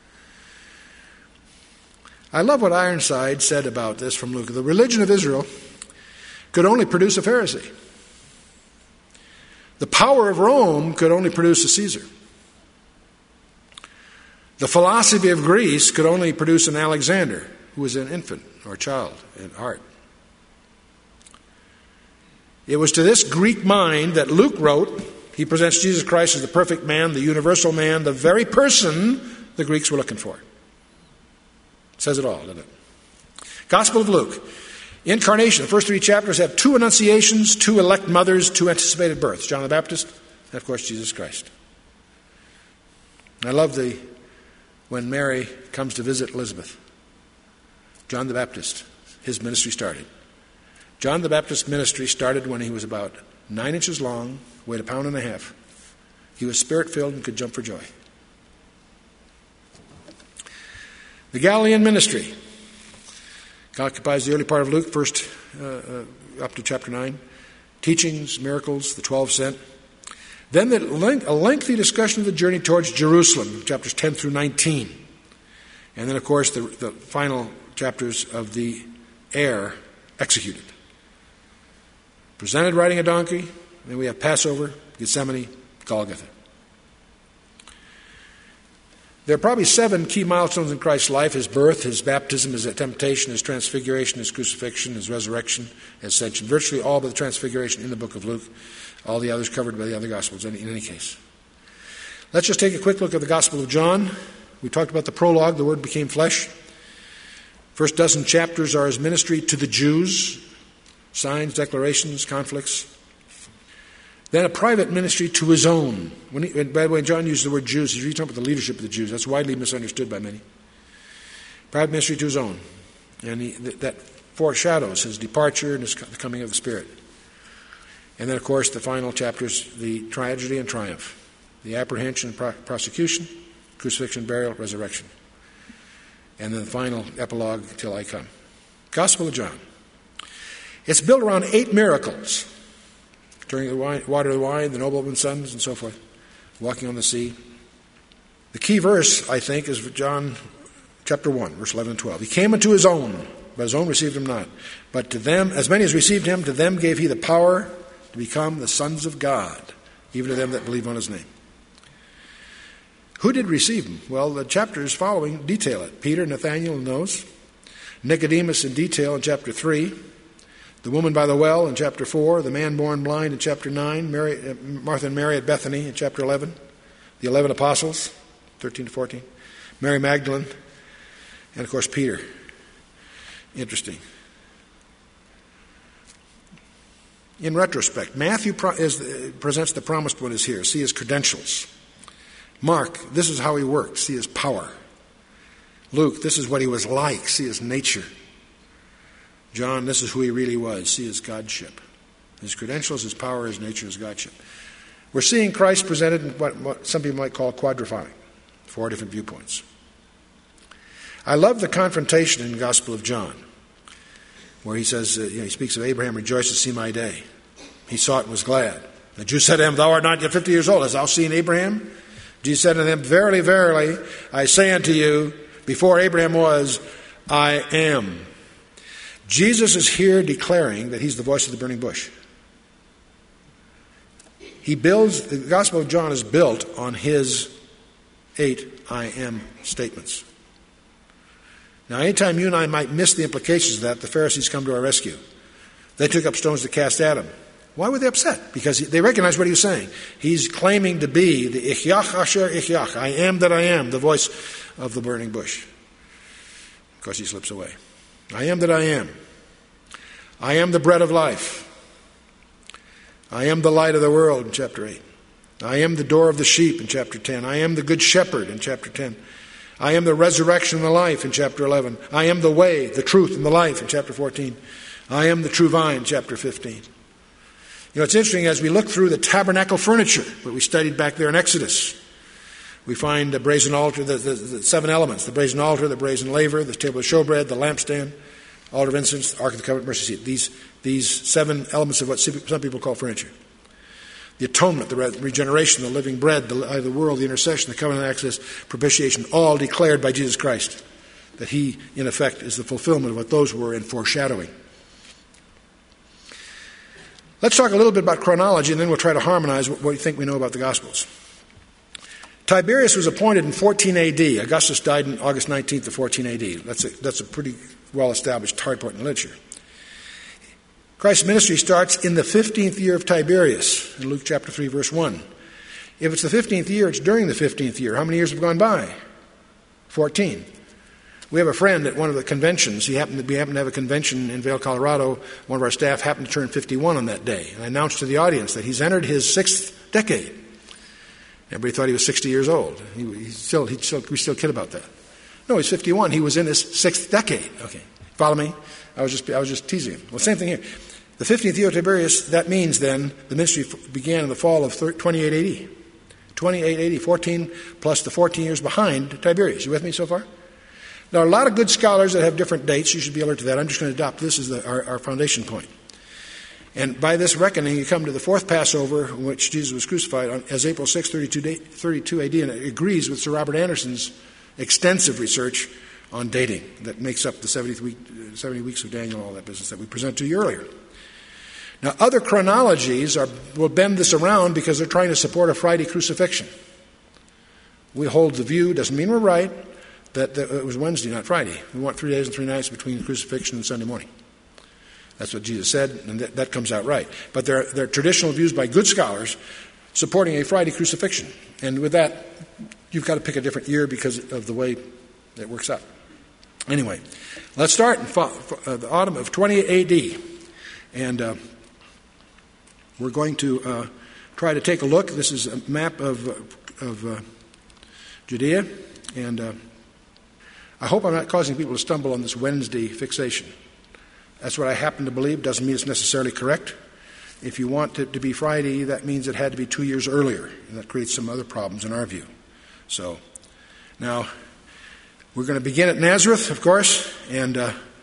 I love what Ironside said about this from Luke. The religion of Israel could only produce a Pharisee. The power of Rome could only produce a Caesar. The philosophy of Greece could only produce an Alexander, who was an infant or a child at heart. It was to this Greek mind that Luke wrote. He presents Jesus Christ as the perfect man, the universal man, the very person the Greeks were looking for. Says it all, doesn't it? Gospel of Luke. Incarnation. The first 3 chapters have 2 annunciations, 2 elect mothers, 2 anticipated births. John the Baptist, and of course Jesus Christ. I love when Mary comes to visit Elizabeth. John the Baptist, his ministry started. John the Baptist's ministry started when he was about 9 inches long, weighed 1.5 pounds. He was Spirit-filled and could jump for joy. The Galilean ministry occupies the early part of Luke, first up to chapter 9. Teachings, miracles, the 12 sent. Then a lengthy discussion of the journey towards Jerusalem, chapters 10 through 19. And then, of course, the final chapters of the heir executed. Presented riding a donkey, and then we have Passover, Gethsemane, Golgotha. There are probably 7 key milestones in Christ's life: his birth, his baptism, his temptation, his transfiguration, his crucifixion, his resurrection, his ascension. Virtually all but the transfiguration in the book of Luke. All the others covered by the other Gospels in any case. Let's just take a quick look at the Gospel of John. We talked about the prologue, the Word became flesh. First dozen chapters are his ministry to the Jews. Signs, declarations, conflicts. Then a private ministry to his own. By the way, John uses the word Jews. He's really talking about the leadership of the Jews. That's widely misunderstood by many. Private ministry to his own. And that foreshadows his departure and the coming of the Spirit. And then, of course, the final chapters, the tragedy and triumph. The apprehension and prosecution, crucifixion, burial, resurrection. And then the final epilogue, till I come. Gospel of John. It's built around 8 miracles. Turning the water to wine, the nobleman's sons, and so forth. Walking on the sea. The key verse, I think, is John chapter 1, verse 11 and 12. He came unto his own, but his own received him not. But to them, as many as received him, to them gave he the power to become the sons of God, even to them that believe on his name. Who did receive him? Well, the chapters following detail it. Peter, Nathanael, and those. Nicodemus in detail in chapter 3. The woman by the well in chapter 4, the man born blind in chapter 9, Martha and Mary at Bethany in chapter 11, the 11 apostles, 13 to 14, Mary Magdalene, and of course Peter. Interesting. In retrospect, Matthew presents the promised one as here. See his credentials. Mark, this is how he worked. See his power. Luke, this is what he was like. See his nature. John, this is who he really was. See his godship. His credentials, his power, his nature, his godship. We're seeing Christ presented in what some people might call quadraphonic, 4 different viewpoints. I love the confrontation in the Gospel of John, where he says, he speaks of Abraham rejoiced to see my day. He saw it and was glad. The Jews said to him, thou art not yet 50 years old. Hast thou seen Abraham? Jesus said unto them, verily, verily, I say unto you, before Abraham was, I am. Jesus is here declaring that he's the voice of the burning bush. The Gospel of John is built on his 8 I am statements. Now, anytime you and I might miss the implications of that, the Pharisees come to our rescue. They took up stones to cast at him. Why were they upset? Because they recognized what he was saying. He's claiming to be the Ichyach Asher Ichyach, I am that I am, the voice of the burning bush. Of course, he slips away. I am that I am. I am the bread of life. I am the light of the world in chapter 8. I am the door of the sheep in chapter 10. I am the good shepherd in chapter 10. I am the resurrection and the life in chapter 11. I am the way, the truth, and the life in chapter 14. I am the true vine, chapter 15. It's interesting as we look through the tabernacle furniture that we studied back there in Exodus. We find the brazen altar, the 7 elements, the brazen altar, the brazen laver, the table of showbread, the lampstand, altar of incense, the ark of the covenant, mercy seat. These 7 elements of what some people call furniture. The atonement, the regeneration, the living bread, the light of the world, the intercession, the covenant access, propitiation, all declared by Jesus Christ. That he, in effect, is the fulfillment of what those were in foreshadowing. Let's talk a little bit about chronology, and then we'll try to harmonize what we think we know about the Gospels. Tiberius was appointed in 14 A.D. Augustus died on August 19th of 14 A.D. That's a pretty well-established hard point in literature. Christ's ministry starts in the 15th year of Tiberius, in Luke chapter 3, verse 1. If it's the 15th year, it's during the 15th year. How many years have gone by? 14. We have a friend at one of the conventions. We happened to have a convention in Vail, Colorado. One of our staff happened to turn 51 on that day. And I announced to the audience that he's entered his 6th decade. Everybody thought he was 60 years old. We still kid about that. No, he's 51. He was in his 6th decade. Okay, follow me? I was just teasing him. Well, same thing here. The 15th year of Tiberius, that means then the ministry began in the fall of 28 AD. 28 AD, 14 plus the 14 years behind Tiberius. You with me so far? There are a lot of good scholars that have different dates. You should be alert to that. I'm just going to adopt this as our foundation point. And by this reckoning, you come to the 4th Passover, in which Jesus was crucified, as April 6, 32 AD, and it agrees with Sir Robert Anderson's extensive research on dating that makes up the 70 weeks of Daniel, all that business that we presented to you earlier. Now, other chronologies will bend this around because they're trying to support a Friday crucifixion. We hold the view, doesn't mean we're right, that it was Wednesday, not Friday. We want 3 days and 3 nights between the crucifixion and Sunday morning. That's what Jesus said, and that comes out right. But there are traditional views by good scholars supporting a Friday crucifixion. And with that, you've got to pick a different year because of the way it works out. Anyway, let's start in the autumn of 20 AD. And we're going to try to take a look. This is a map of Judea. And I hope I'm not causing people to stumble on this Wednesday fixation. That's what I happen to believe. Doesn't mean it's necessarily correct. If you want it to be Friday, that means it had to be 2 years earlier. And that creates some other problems in our view. So, now, we're going to begin at Nazareth, of course. And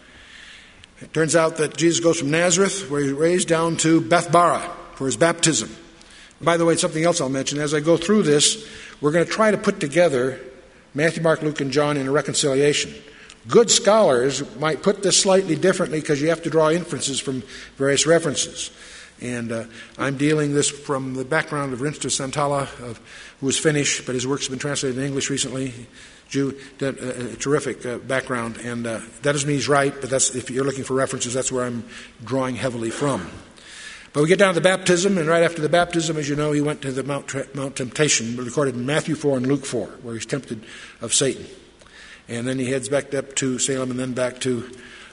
it turns out that Jesus goes from Nazareth, where he's raised, down to Bethbara for his baptism. By the way, something else I'll mention. As I go through this, we're going to try to put together Matthew, Mark, Luke, and John in a reconciliation. Good scholars might put this slightly differently because you have to draw inferences from various references. And I'm dealing this from the background of Rinsta Santala, who was Finnish, but his works have been translated in English recently. Jew, a terrific background. And that doesn't mean he's right, but if you're looking for references, that's where I'm drawing heavily from. But we get down to the baptism, and right after the baptism, as you know, he went to the Mount Temptation, recorded in Matthew 4 and Luke 4, where he's tempted of Satan. And then he heads back up to Salem and then back to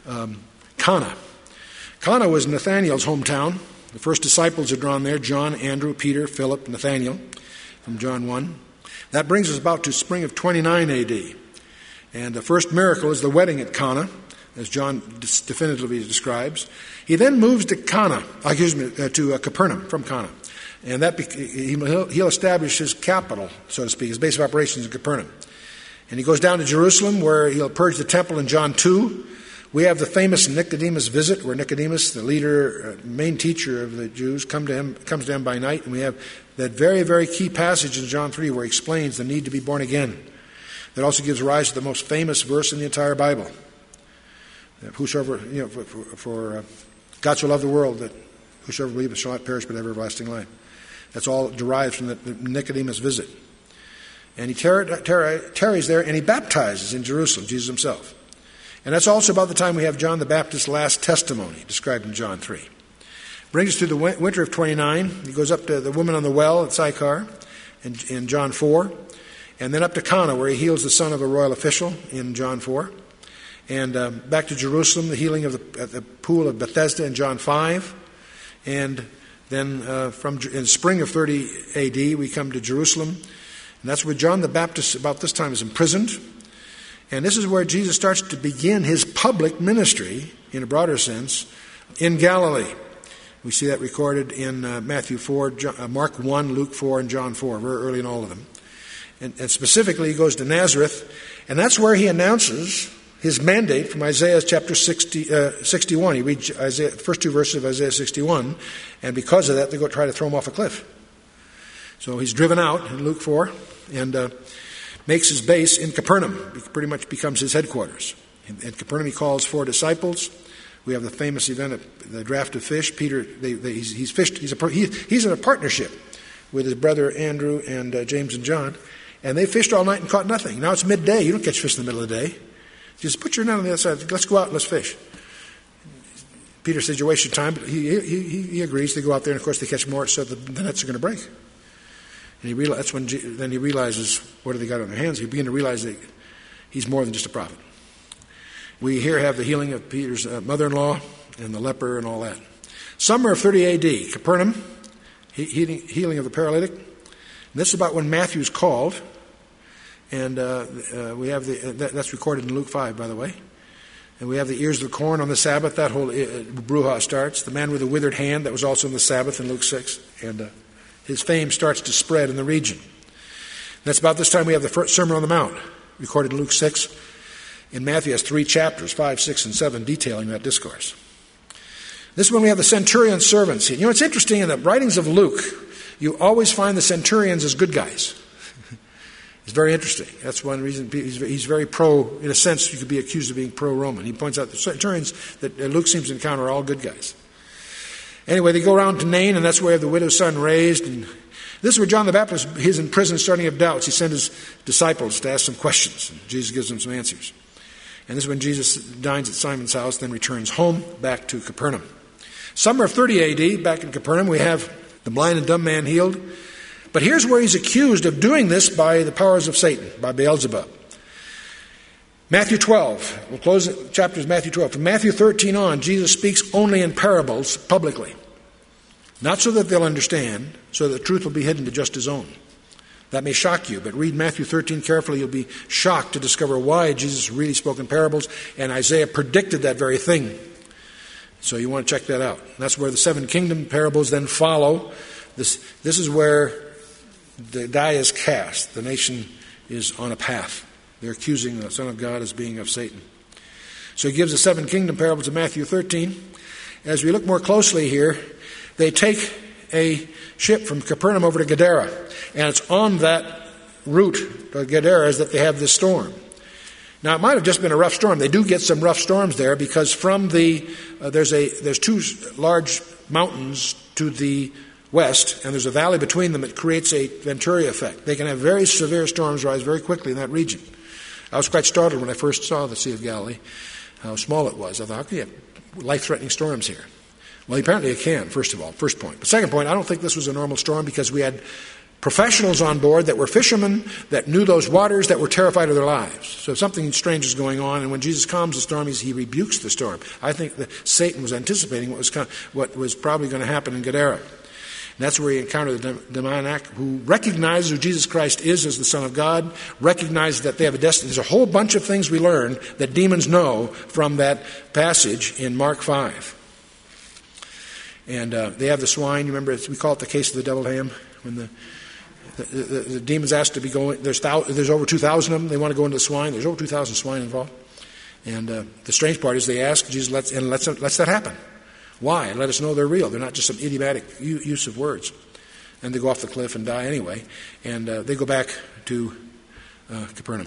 Cana. Cana was Nathanael's hometown. The first disciples are drawn there, John, Andrew, Peter, Philip, Nathanael, from John 1. That brings us about to spring of 29 A.D. And the first miracle is the wedding at Cana, as John definitively describes. He then moves to Capernaum, from Cana. And he'll establish his capital, so to speak, his base of operations in Capernaum. And he goes down to Jerusalem, where he'll purge the temple in John 2. We have the famous Nicodemus visit, where Nicodemus, the leader, main teacher of the Jews, comes to him by night. And we have that very, very key passage in John 3 where he explains the need to be born again. That also gives rise to the most famous verse in the entire Bible. Whosoever, for God so loved the world that whosoever believeth shall not perish but have everlasting life. That's all derived from the Nicodemus visit. And he tarries there, and he baptizes in Jerusalem, Jesus himself. And that's also about the time we have John the Baptist's last testimony, described in John 3. Brings us to the winter of 29. He goes up to the woman on the well at Sychar in John 4. And then up to Cana, where he heals the son of a royal official in John 4. And back to Jerusalem, the healing of the pool of Bethesda in John 5. And then in spring of 30 A.D., we come to Jerusalem. And that's where John the Baptist, about this time, is imprisoned. And this is where Jesus starts to begin his public ministry, in a broader sense, in Galilee. We see that recorded in Matthew 4, Mark 1, Luke 4, and John 4, very early in all of them. And specifically, he goes to Nazareth, and that's where he announces his mandate from Isaiah chapter 61. He reads the first 2 verses of Isaiah 61, and because of that, they go try to throw him off a cliff. So he's driven out in Luke 4 and makes his base in Capernaum. It pretty much becomes his headquarters. In Capernaum, he calls 4 disciples. We have the famous event of the draft of fish. Peter, he's fished. He's in a partnership with his brother Andrew and James and John, and they fished all night and caught nothing. Now it's midday. You don't catch fish in the middle of the day. Just put your net on the other side. Let's go out and let's fish. Peter says, "You're wasting time," but he agrees. They go out there, and of course they catch more, so the nets are going to break. And that's when then he realizes what have they got on their hands. He begins to realize that he's more than just a prophet. We here have the healing of Peter's mother-in-law and the leper and all that. Summer of 30 A.D., Capernaum, healing of the paralytic. And this is about when Matthew's called. And we have that's recorded in Luke 5, by the way. And we have the ears of the corn on the Sabbath. That whole brouhaha starts. The man with the withered hand, that was also on the Sabbath in Luke 6. And his fame starts to spread in the region. And that's about this time we have the first Sermon on the Mount, recorded in Luke 6. In Matthew has 3 chapters, 5, 6, and 7, detailing that discourse. This is when we have the centurion's servants. You know, it's interesting in the writings of Luke, you always find the centurions as good guys. It's very interesting. That's one reason he's very pro, in a sense, you could be accused of being pro-Roman. He points out the centurions that Luke seems to encounter are all good guys. Anyway, they go around to Nain, and that's where the widow's son raised. And this is where John the Baptist is in prison, starting to have doubts. He sent his disciples to ask some questions, and Jesus gives them some answers. And this is when Jesus dines at Simon's house, then returns home, back to Capernaum. Summer of 30 AD, back in Capernaum, we have the blind and dumb man healed. But here's where he's accused of doing this by the powers of Satan, by Beelzebub. Matthew 12. We'll close the chapters Matthew 12. From Matthew 13 on, Jesus speaks only in parables publicly. Not so that they'll understand, so that the truth will be hidden to just his own. That may shock you, but read Matthew 13 carefully. You'll be shocked to discover why Jesus really spoke in parables, and Isaiah predicted that very thing. So you want to check that out. And that's where the 7 kingdom parables then follow. This is where the die is cast. The nation is on a path. They're accusing the Son of God as being of Satan. So he gives the 7 kingdom parables of Matthew 13. As we look more closely here, they take a ship from Capernaum over to Gadara. And it's on that route to Gadara is that they have this storm. Now, it might have just been a rough storm. They do get some rough storms there because from there's 2 large mountains to the west, and there's a valley between them that creates a Venturi effect. They can have very severe storms rise very quickly in that region. I was quite startled when I first saw the Sea of Galilee, how small it was. I thought, how can you have life-threatening storms here? Well, apparently it can, first of all, first point. But second point, I don't think this was a normal storm because we had professionals on board that were fishermen that knew those waters that were terrified of their lives. So something strange is going on, and when Jesus calms the storm, he rebukes the storm. I think that Satan was anticipating what was probably going to happen in Gadara. And that's where he encountered the demoniac who recognizes who Jesus Christ is as the Son of God, recognizes that they have a destiny. There's a whole bunch of things we learn that demons know from that passage in Mark 5. And they have the swine. You remember, we call it the case of the deviled ham. When the demons asked to be going, there's over 2,000 of them. They want to go into the swine. There's over 2,000 swine involved. And the strange part is they ask, Jesus lets that happen. Why? Let us know they're real. They're not just some idiomatic use of words. And they go off the cliff and die anyway. And they go back to Capernaum.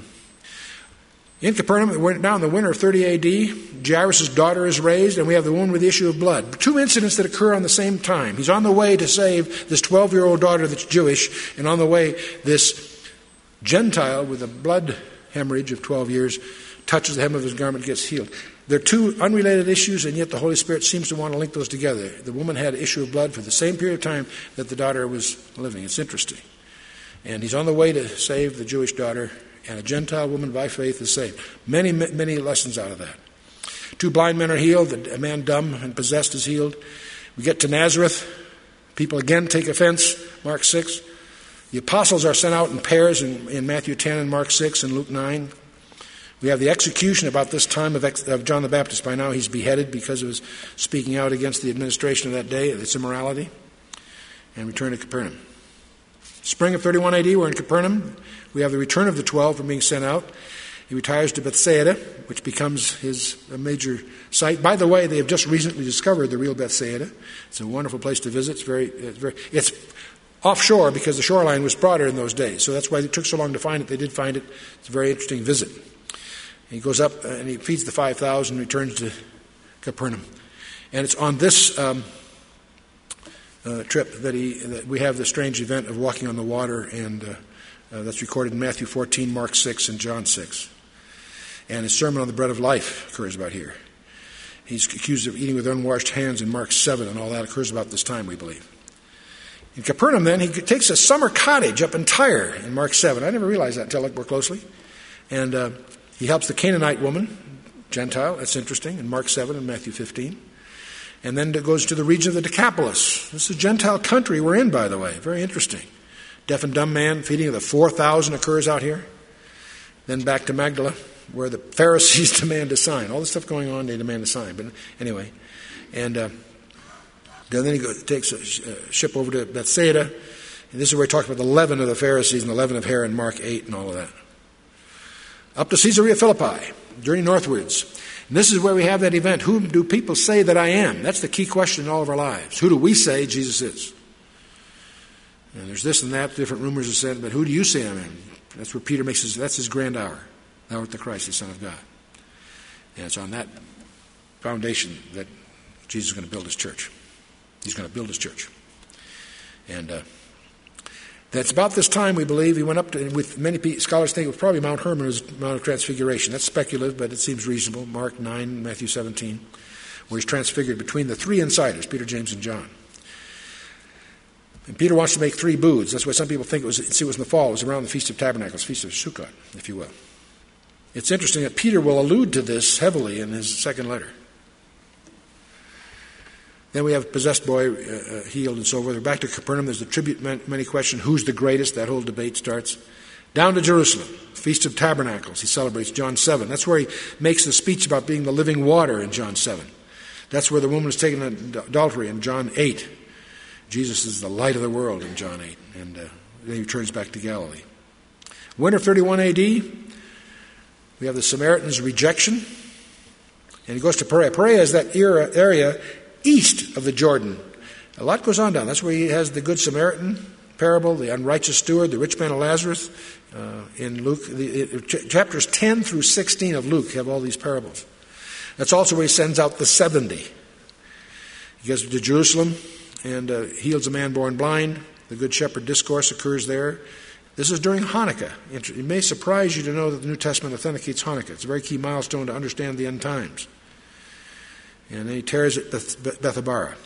In Capernaum, now in the winter of 30 A.D., Jairus' daughter is raised, and we have the woman with the issue of blood. 2 incidents that occur on the same time. He's on the way to save this 12-year-old daughter that's Jewish, and on the way, this Gentile with a blood hemorrhage of 12 years touches the hem of his garment and gets healed. They're 2 unrelated issues, and yet the Holy Spirit seems to want to link those together. The woman had an issue of blood for the same period of time that the daughter was living. It's interesting. And he's on the way to save the Jewish daughter, and a Gentile woman by faith is saved. Many, many lessons out of that. 2 blind men are healed. A man dumb and possessed is healed. We get to Nazareth. People again take offense, Mark 6. The apostles are sent out in pairs in Matthew 10 and Mark 6 and Luke 9. We have the execution about this time of John the Baptist. By now he's beheaded because of his speaking out against the administration of that day, its immorality. And return to Capernaum. Spring of 31 A.D., we're in Capernaum. We have the return of the 12 from being sent out. He retires to Bethsaida, which becomes his major site. By the way, they have just recently discovered the real Bethsaida. It's a wonderful place to visit. It's offshore because the shoreline was broader in those days. So that's why it took so long to find it. They did find it. It's a very interesting visit. He goes up and he feeds the 5,000 and returns to Capernaum. And it's on this trip that we have the strange event of walking on the water, and that's recorded in Matthew 14, Mark 6, and John 6. And his sermon on the bread of life occurs about here. He's accused of eating with unwashed hands in Mark 7, and all that occurs about this time, we believe. In Capernaum, then, he takes a summer cottage up in Tyre in Mark 7. I never realized that until I looked more closely. And he helps the Canaanite woman, Gentile, that's interesting, in Mark 7 and Matthew 15. And then it goes to the region of the Decapolis. This is a Gentile country we're in, by the way. Very interesting. Deaf and dumb man, feeding of the 4,000 occurs out here. Then back to Magdala, where the Pharisees demand a sign. All the stuff going on, they demand a sign. But anyway, and then he takes a ship over to Bethsaida. And this is where he talks about the leaven of the Pharisees and the leaven of Herod in Mark 8 and all of that. Up to Caesarea Philippi, journey northwards. And this is where we have that event. Whom do people say that I am? That's the key question in all of our lives. Who do we say Jesus is? And there's this and that, different rumors are said, but who do you say I am? That's where Peter that's his grand hour. Thou art the Christ, the Son of God. And it's on that foundation that Jesus is going to build his church. He's going to build his church. And that's about this time, we believe, he went up to, with many scholars think it was probably Mount Hermon, was Mount of Transfiguration. That's speculative, but it seems reasonable. Mark 9, Matthew 17, where he's transfigured between the three insiders, Peter, James, and John. And Peter wants to make 3 booths. That's why some people think it was in the fall. It was around the Feast of Tabernacles, Feast of Sukkot, if you will. It's interesting that Peter will allude to this heavily in his second letter. Then we have possessed boy healed and so forth. We're back to Capernaum. There's the tribute money question. Who's the greatest? That whole debate starts. Down to Jerusalem, Feast of Tabernacles. He celebrates John 7. That's where he makes the speech about being the living water in John 7. That's where the woman is taken in adultery in John 8. Jesus is the light of the world in John 8. And then he returns back to Galilee. Winter 31 A.D., we have the Samaritan's rejection. And he goes to Perea. Perea is that area east of the Jordan. A lot goes on down. That's where he has the Good Samaritan parable, the unrighteous steward, the rich man of Lazarus. In Luke, chapters 10 through 16 of Luke have all these parables. That's also where he sends out the 70. He goes to Jerusalem and heals a man born blind. The Good Shepherd discourse occurs there. This is during Hanukkah. It may surprise you to know that the New Testament authenticates Hanukkah. It's a very key milestone to understand the end times. And then he tears at Bethabara.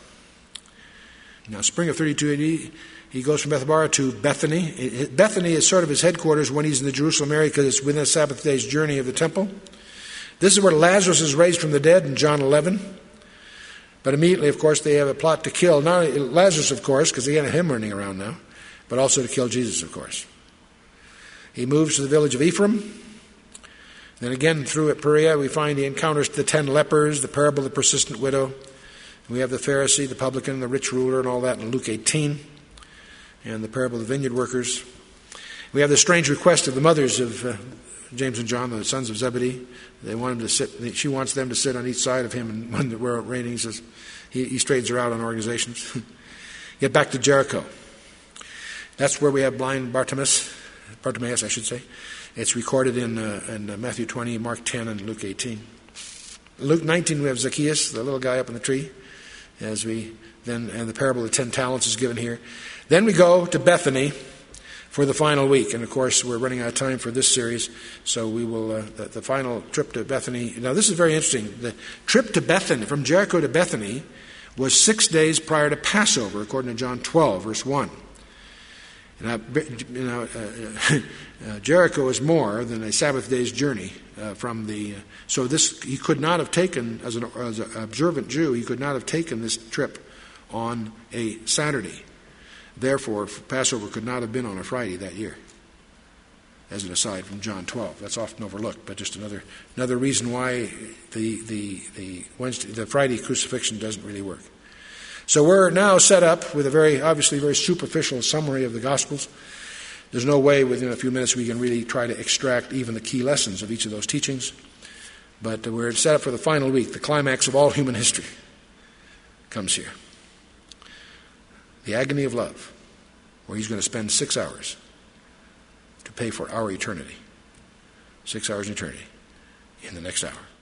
Now, spring of 32 AD, he goes from Bethabara to Bethany. Bethany is sort of his headquarters when he's in the Jerusalem area because it's within a Sabbath day's journey of the temple. This is where Lazarus is raised from the dead in John 11. But immediately, of course, they have a plot to kill, not only Lazarus, of course, because they had him running around now, but also to kill Jesus, of course. He moves to the village of Ephraim. Then again, through at Perea, we find he encounters the 10 lepers, the parable of the persistent widow. We have the Pharisee, the publican, the rich ruler, and all that in Luke 18, and the parable of the vineyard workers. We have the strange request of the mothers of James and John, the sons of Zebedee. They want him to sit. She wants them to sit on each side of him, and when we're raining, he says he straightens her out on organizations. Get back to Jericho. That's where we have blind Bartimaeus, I should say. It's recorded in Matthew 20, Mark 10, and Luke 18. Luke 19, we have Zacchaeus, the little guy up in the tree, and the parable of the 10 talents is given here. Then we go to Bethany for the final week, and of course we're running out of time for this series, so we will the final trip to Bethany. Now this is very interesting. The trip to Bethany, from Jericho to Bethany, was 6 days prior to Passover, according to John 12, verse 1. Jericho is more than a Sabbath day's journey from the. So this he could not have taken as an observant Jew. He could not have taken this trip on a Saturday. Therefore, Passover could not have been on a Friday that year. As an aside from John 12, that's often overlooked, but just another reason why the Friday crucifixion doesn't really work. So we're now set up with a obviously very superficial summary of the Gospels. There's no way within a few minutes we can really try to extract even the key lessons of each of those teachings. But we're set up for the final week. The climax of all human history comes here. The agony of love, where he's going to spend 6 hours to pay for our eternity. 6 hours in eternity in the next hour.